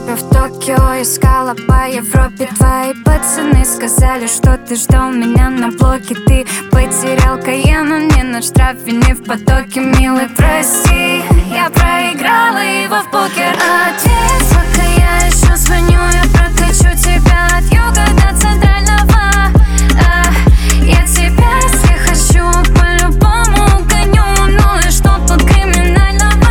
В Токио искала по Европе. Твои пацаны сказали, что ты ждал меня на блоке. Ты потерял Каена, не на штрафе, не в потоке. Милый, прости, я проиграла его в покер. Ответь, пока я еще звоню, я прокачу тебя от юга до центрального. Я тебя, если хочу, по-любому гоню. Ну и что тут криминального?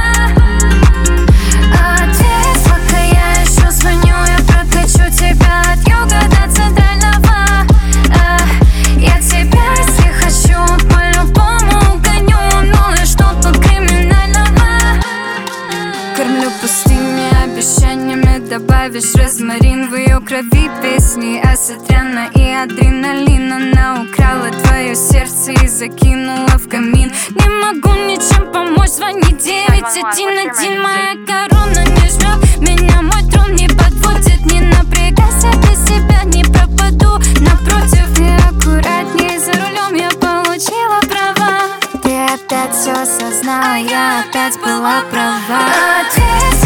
Ответь, пока я еще звоню, я прокачу тебя от юга до центрального. Я тебя, если хочу, по-любому гоню. Ну и что тут криминального? Кормлю пустыми обещаниями, добавишь розмарин в ее крови. Песни Асатряна и адреналина. Она украла твое сердце и закинула в камин. Не могу ничем помочь, звони 911. Моя корона не жмет меня, мой трон не подводит. Не напрягайся, без себя не пропаду. Напротив, и аккуратнее за рулем, я получила права. Ты опять все осознала, я опять была права. Ответь,